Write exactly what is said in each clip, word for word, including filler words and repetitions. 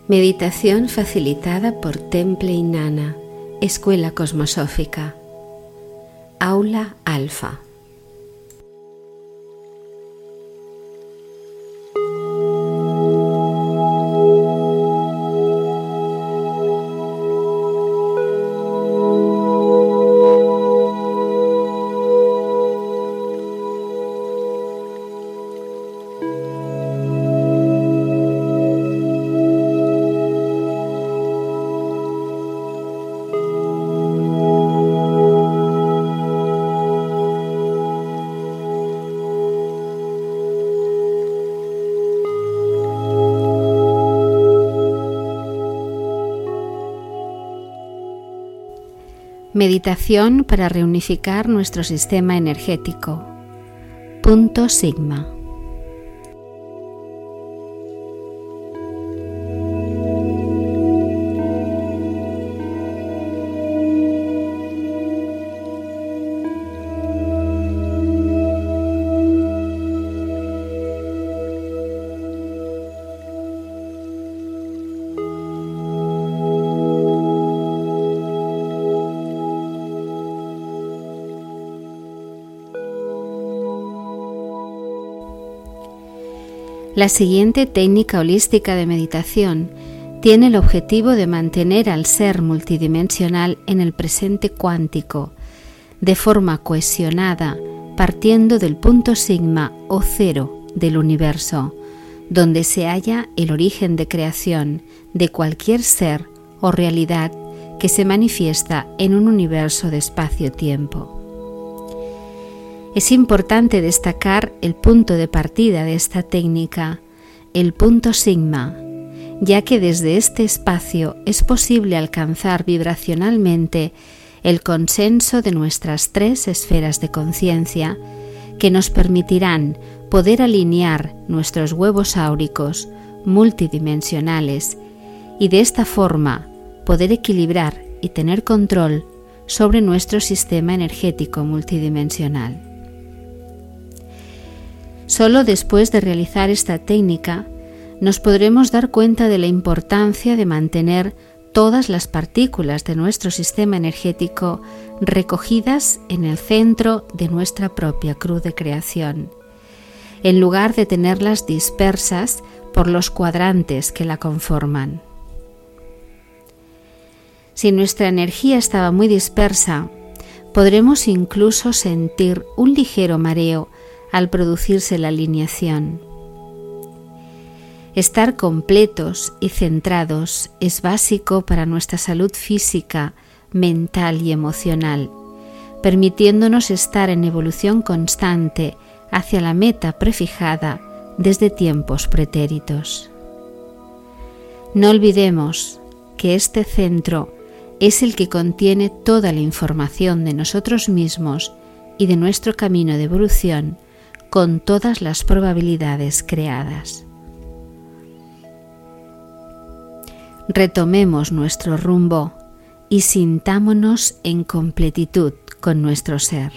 Meditación facilitada por Temple y Nana, Escuela Cosmosófica. Aula Alfa. Meditación para reunificar nuestro sistema energético. Punto Sigma. La siguiente técnica holística de meditación tiene el objetivo de mantener al ser multidimensional en el presente cuántico, de forma cohesionada, partiendo del punto sigma o cero del universo, donde se halla el origen de creación de cualquier ser o realidad que se manifiesta en un universo de espacio-tiempo. Es importante destacar el punto de partida de esta técnica, el punto sigma, ya que desde este espacio es posible alcanzar vibracionalmente el consenso de nuestras tres esferas de conciencia que nos permitirán poder alinear nuestros huevos áuricos multidimensionales y de esta forma poder equilibrar y tener control sobre nuestro sistema energético multidimensional. Solo después de realizar esta técnica nos podremos dar cuenta de la importancia de mantener todas las partículas de nuestro sistema energético recogidas en el centro de nuestra propia cruz de creación, en lugar de tenerlas dispersas por los cuadrantes que la conforman. Si nuestra energía estaba muy dispersa, podremos incluso sentir un ligero mareo al producirse la alineación. Estar completos y centrados es básico para nuestra salud física, mental y emocional, permitiéndonos estar en evolución constante hacia la meta prefijada desde tiempos pretéritos. No olvidemos que este centro es el que contiene toda la información de nosotros mismos y de nuestro camino de evolución con todas las probabilidades creadas. Retomemos nuestro rumbo y sintámonos en completitud con nuestro ser.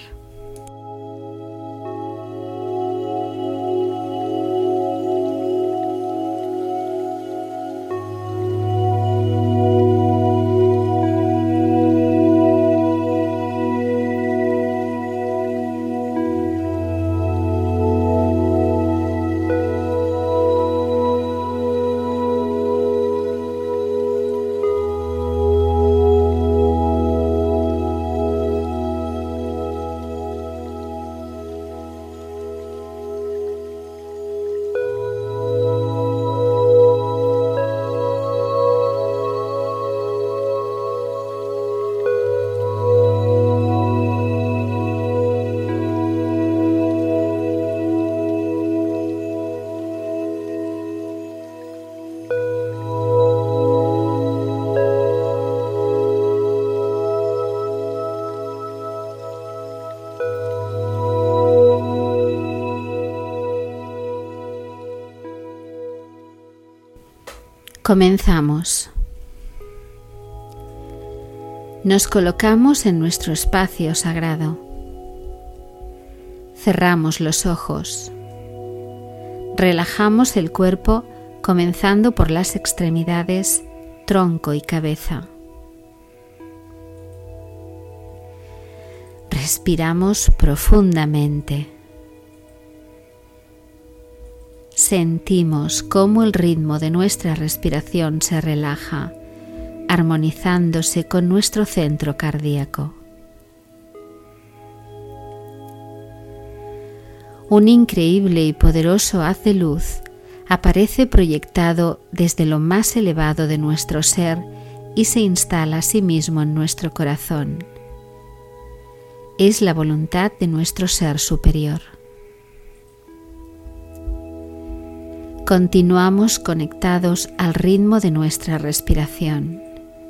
Comenzamos. Nos colocamos en nuestro espacio sagrado. Cerramos los ojos. Relajamos el cuerpo comenzando por las extremidades, tronco y cabeza. Respiramos profundamente. Sentimos cómo el ritmo de nuestra respiración se relaja, armonizándose con nuestro centro cardíaco. Un increíble y poderoso haz de luz aparece proyectado desde lo más elevado de nuestro ser y se instala a sí mismo en nuestro corazón. Es la voluntad de nuestro ser superior. Continuamos conectados al ritmo de nuestra respiración.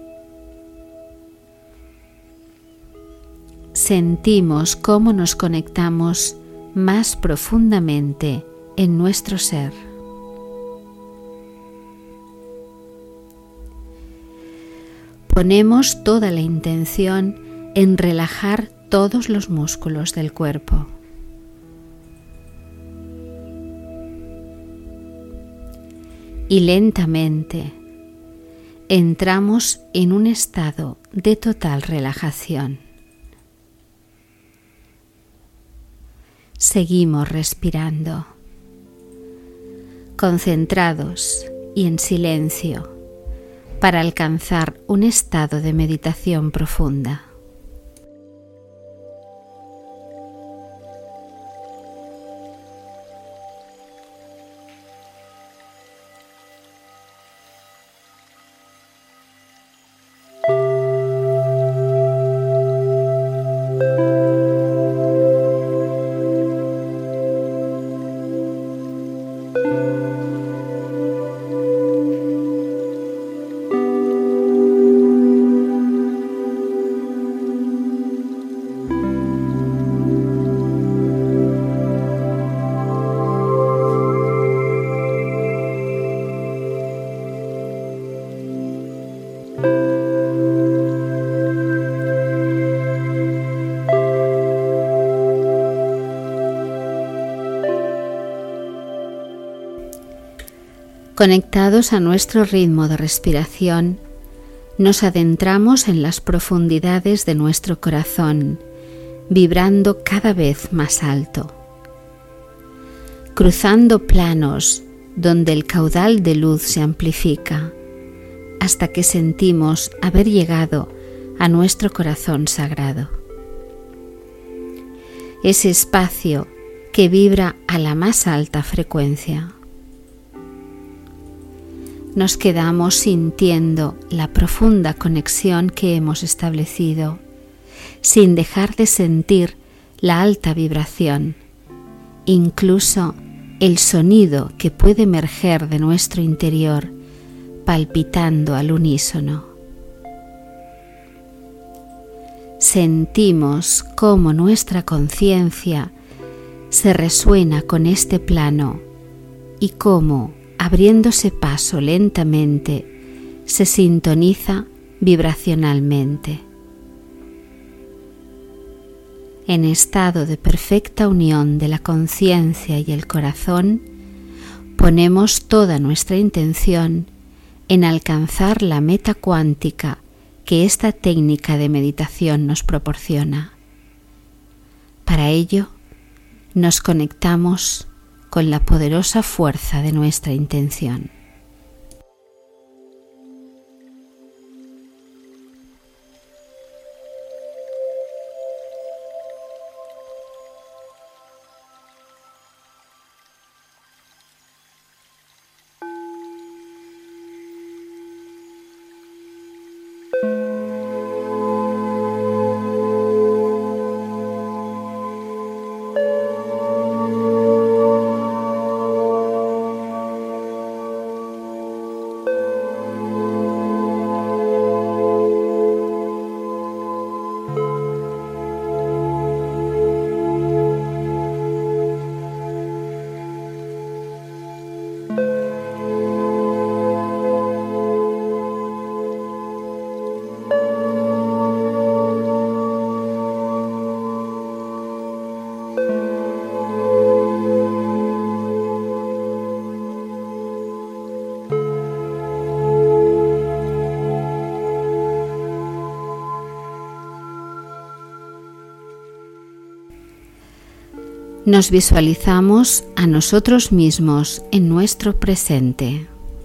Sentimos cómo nos conectamos más profundamente en nuestro ser. Ponemos toda la intención en relajar todos los músculos del cuerpo. Y lentamente entramos en un estado de total relajación. Seguimos respirando, concentrados y en silencio, para alcanzar un estado de meditación profunda. Conectados a nuestro ritmo de respiración, nos adentramos en las profundidades de nuestro corazón, vibrando cada vez más alto, cruzando planos donde el caudal de luz se amplifica, hasta que sentimos haber llegado a nuestro corazón sagrado. Ese espacio que vibra a la más alta frecuencia. Nos quedamos sintiendo la profunda conexión que hemos establecido, sin dejar de sentir la alta vibración, incluso el sonido que puede emerger de nuestro interior, palpitando al unísono. Sentimos cómo nuestra conciencia se resuena con este plano y cómo, abriéndose paso lentamente, se sintoniza vibracionalmente. En estado de perfecta unión de la conciencia y el corazón, ponemos toda nuestra intención en alcanzar la meta cuántica que esta técnica de meditación nos proporciona. Para ello, nos conectamos con la poderosa fuerza de nuestra intención. Nos visualizamos a nosotros mismos en nuestro presente.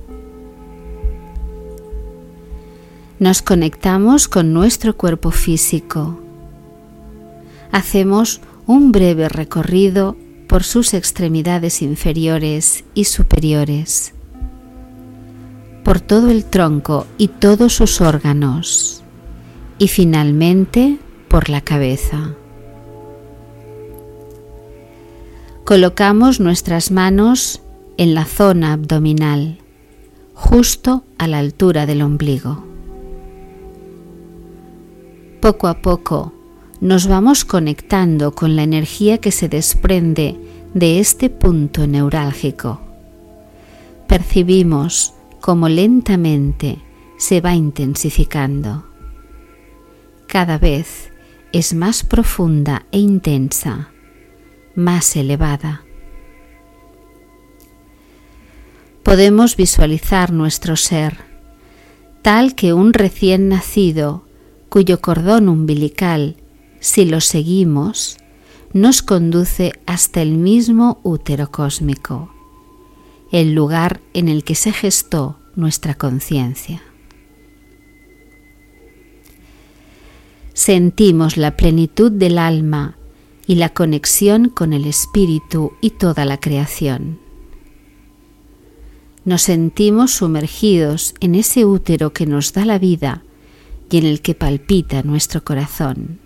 Nos conectamos con nuestro cuerpo físico. Hacemos un breve recorrido por sus extremidades inferiores y superiores, por todo el tronco y todos sus órganos, y finalmente por la cabeza. Colocamos nuestras manos en la zona abdominal, justo a la altura del ombligo. Poco a poco nos vamos conectando con la energía que se desprende de este punto neurálgico. Percibimos cómo lentamente se va intensificando. Cada vez es más profunda e intensa, más elevada. Podemos visualizar nuestro ser, tal que un recién nacido, cuyo cordón umbilical, si lo seguimos, nos conduce hasta el mismo útero cósmico, el lugar en el que se gestó nuestra conciencia. Sentimos la plenitud del alma y la conexión con el espíritu y toda la creación. Nos sentimos sumergidos en ese útero que nos da la vida y en el que palpita nuestro corazón.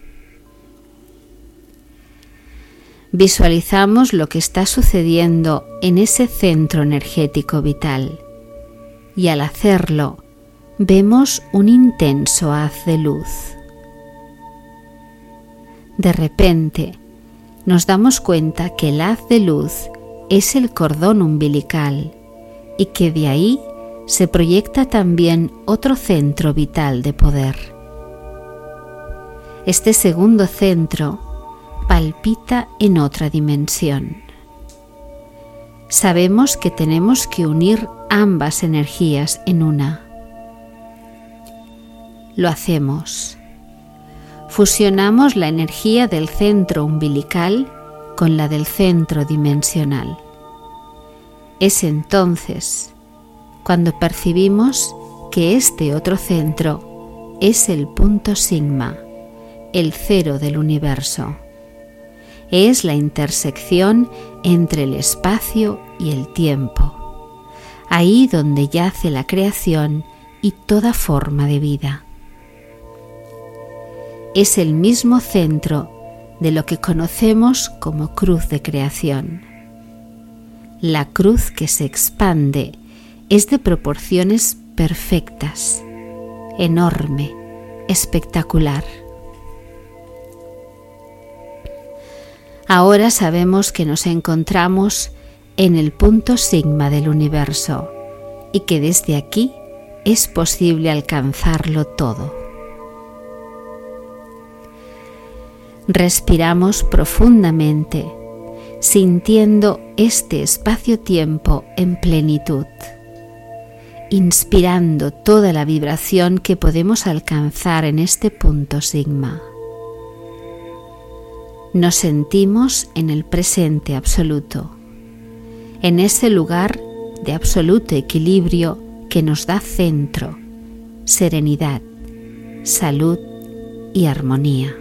Visualizamos lo que está sucediendo en ese centro energético vital y al hacerlo vemos un intenso haz de luz. De repente nos damos cuenta que el haz de luz es el cordón umbilical y que de ahí se proyecta también otro centro vital de poder. Este segundo centro palpita en otra dimensión. Sabemos que tenemos que unir ambas energías en una. Lo hacemos. Fusionamos la energía del centro umbilical con la del centro dimensional. Es entonces cuando percibimos que este otro centro es el punto sigma, el cero del universo. Es la intersección entre el espacio y el tiempo, ahí donde yace la creación y toda forma de vida. Es el mismo centro de lo que conocemos como cruz de creación. La cruz que se expande es de proporciones perfectas, enorme, espectacular. Ahora sabemos que nos encontramos en el punto sigma del universo y que desde aquí es posible alcanzarlo todo. Respiramos profundamente, sintiendo este espacio-tiempo en plenitud, inspirando toda la vibración que podemos alcanzar en este punto sigma. Nos sentimos en el presente absoluto, en ese lugar de absoluto equilibrio que nos da centro, serenidad, salud y armonía.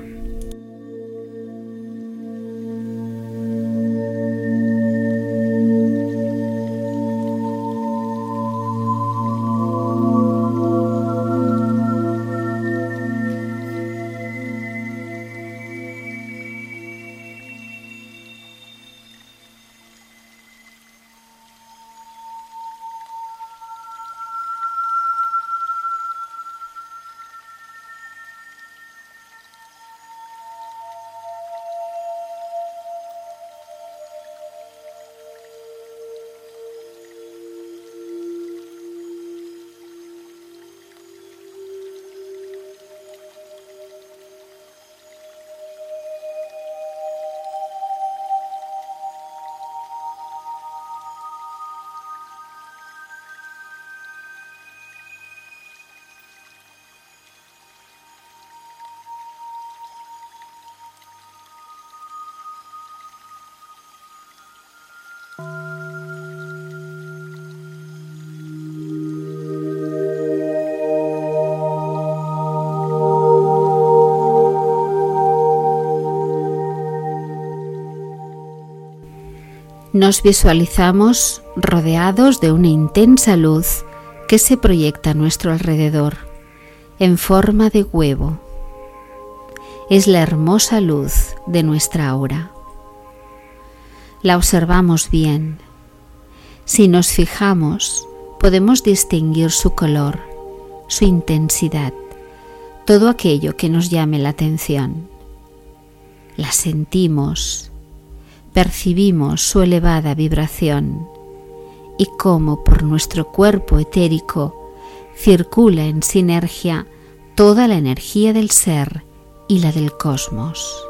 Nos visualizamos rodeados de una intensa luz que se proyecta a nuestro alrededor en forma de huevo. Es la hermosa luz de nuestra aura. La observamos bien. Si nos fijamos, podemos distinguir su color, su intensidad, todo aquello que nos llame la atención. La sentimos, percibimos su elevada vibración y cómo por nuestro cuerpo etérico circula en sinergia toda la energía del ser y la del cosmos.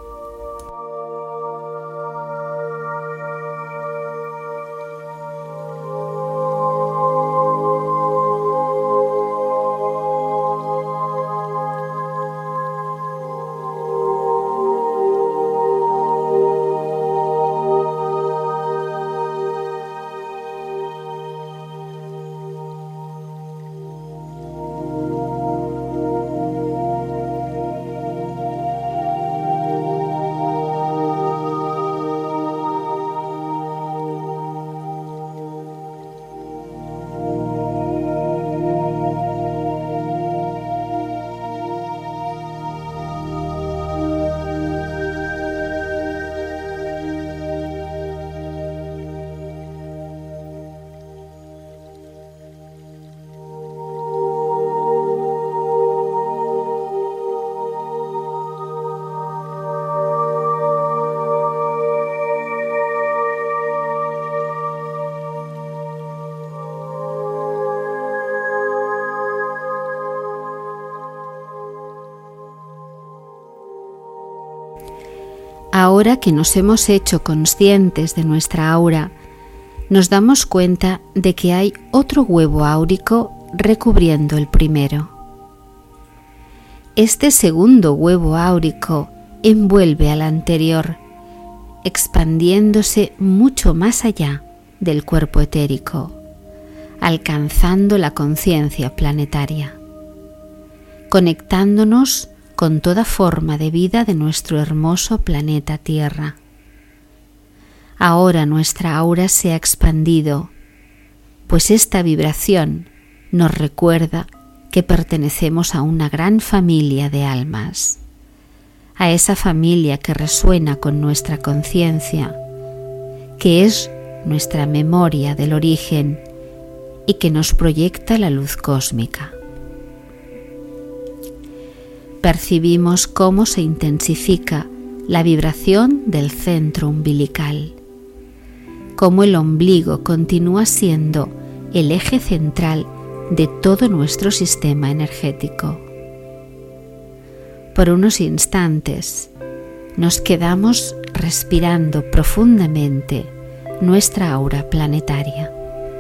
Ahora que nos hemos hecho conscientes de nuestra aura, nos damos cuenta de que hay otro huevo áurico recubriendo el primero. Este segundo huevo áurico envuelve al anterior, expandiéndose mucho más allá del cuerpo etérico, alcanzando la conciencia planetaria, conectándonos con toda forma de vida de nuestro hermoso planeta Tierra. Ahora nuestra aura se ha expandido, pues esta vibración nos recuerda que pertenecemos a una gran familia de almas, a esa familia que resuena con nuestra conciencia, que es nuestra memoria del origen y que nos proyecta la luz cósmica. Percibimos cómo se intensifica la vibración del centro umbilical, cómo el ombligo continúa siendo el eje central de todo nuestro sistema energético. Por unos instantes nos quedamos respirando profundamente nuestra aura planetaria.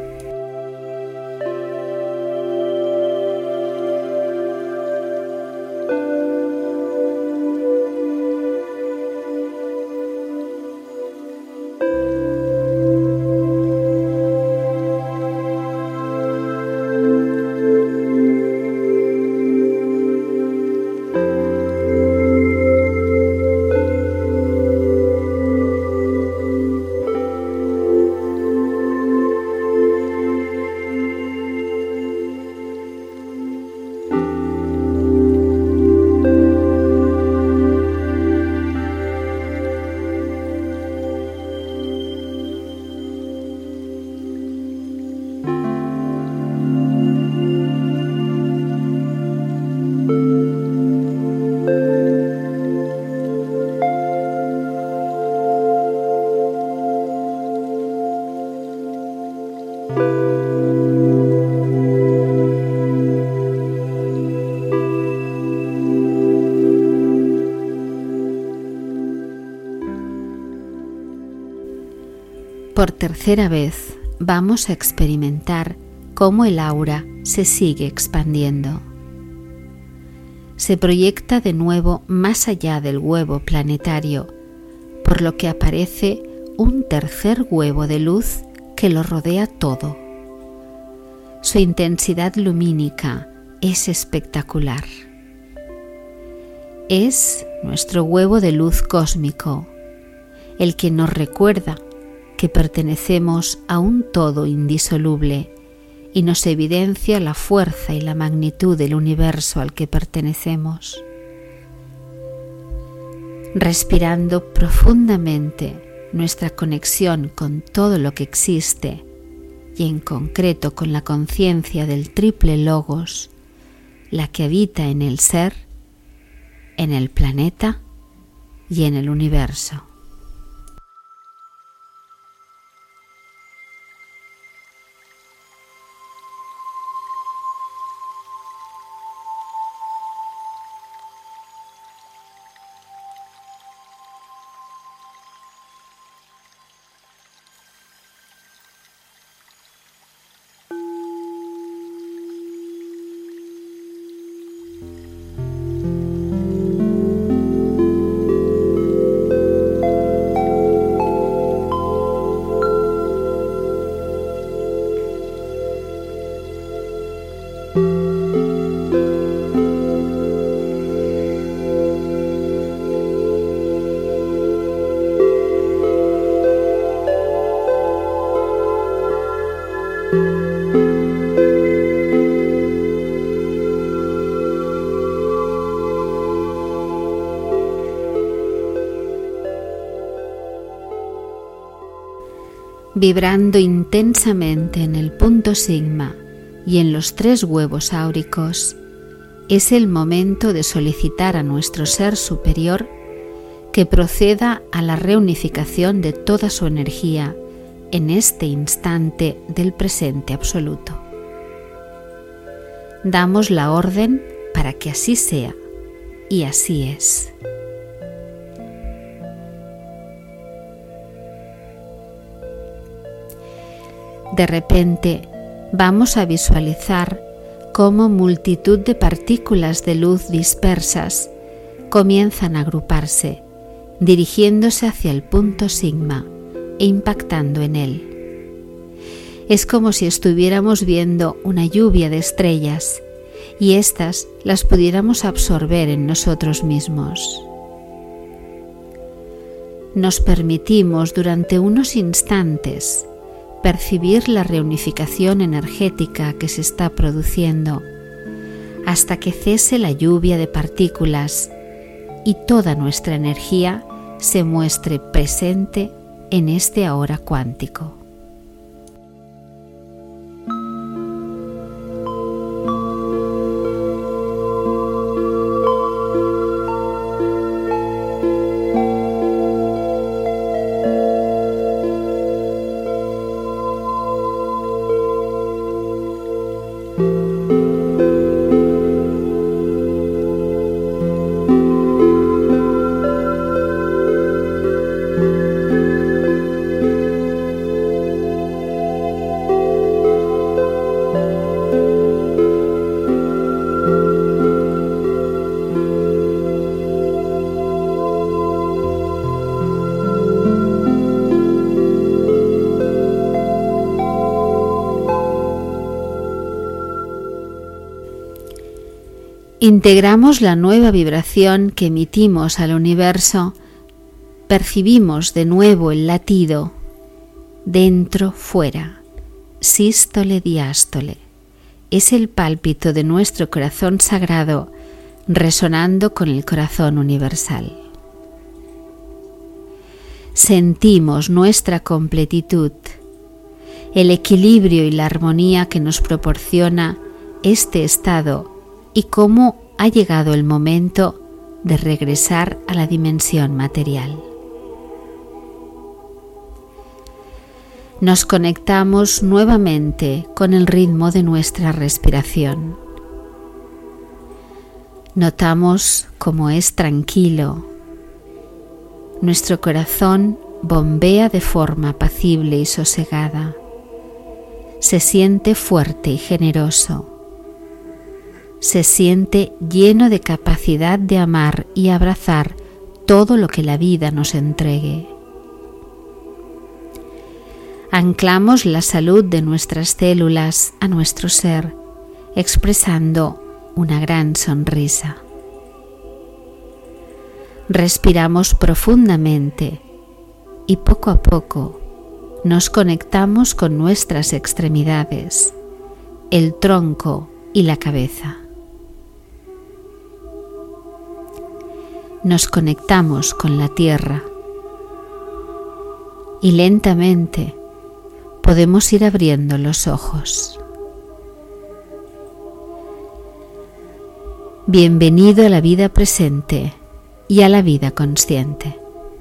Por tercera vez vamos a experimentar cómo el aura se sigue expandiendo. Se proyecta de nuevo más allá del huevo planetario, por lo que aparece un tercer huevo de luz que lo rodea todo. Su intensidad lumínica es espectacular. Es nuestro huevo de luz cósmico, el que nos recuerda que pertenecemos a un todo indisoluble y nos evidencia la fuerza y la magnitud del universo al que pertenecemos. Respirando profundamente nuestra conexión con todo lo que existe y en concreto con la conciencia del triple logos, la que habita en el ser, en el planeta y en el universo. Vibrando intensamente en el punto sigma y en los tres huevos áuricos, es el momento de solicitar a nuestro ser superior que proceda a la reunificación de toda su energía en este instante del presente absoluto. Damos la orden para que así sea, y así es. De repente, vamos a visualizar cómo multitud de partículas de luz dispersas comienzan a agruparse, dirigiéndose hacia el punto sigma e impactando en él. Es como si estuviéramos viendo una lluvia de estrellas y éstas las pudiéramos absorber en nosotros mismos. Nos permitimos durante unos instantes percibir la reunificación energética que se está produciendo hasta que cese la lluvia de partículas y toda nuestra energía se muestre presente en este ahora cuántico. Integramos la nueva vibración que emitimos al universo, percibimos de nuevo el latido, dentro, fuera, sístole, diástole. Es el pálpito de nuestro corazón sagrado resonando con el corazón universal. Sentimos nuestra completitud, el equilibrio y la armonía que nos proporciona este estado y cómo ha llegado el momento de regresar a la dimensión material. Nos conectamos nuevamente con el ritmo de nuestra respiración. Notamos cómo es tranquilo. Nuestro corazón bombea de forma apacible y sosegada. Se siente fuerte y generoso. Se siente lleno de capacidad de amar y abrazar todo lo que la vida nos entregue. Anclamos la salud de nuestras células a nuestro ser, expresando una gran sonrisa. Respiramos profundamente y poco a poco nos conectamos con nuestras extremidades, el tronco y la cabeza. Nos conectamos con la tierra y lentamente podemos ir abriendo los ojos. Bienvenido a la vida presente y a la vida consciente.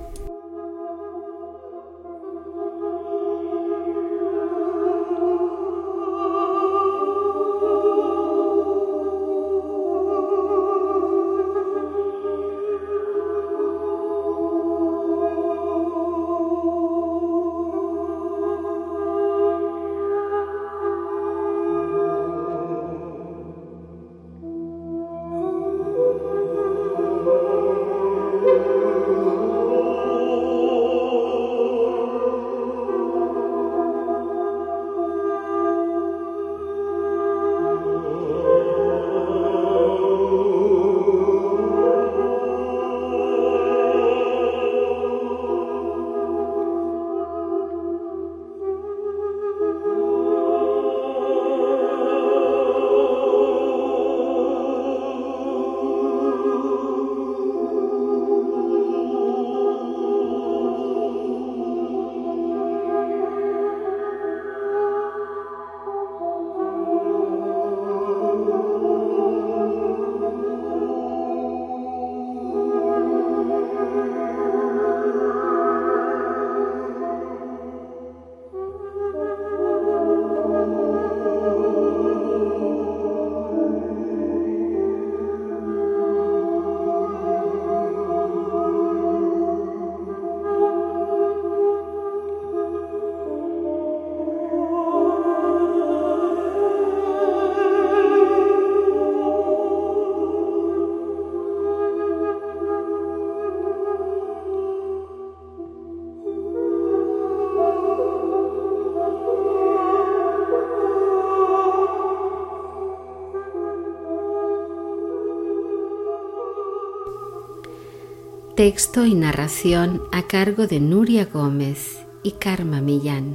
Texto y narración a cargo de Nuria Gómez y Karma Millán,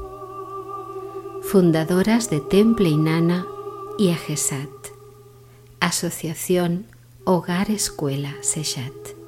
fundadoras de Temple Inanna y Agesat, Asociación Hogar Escuela Seshat.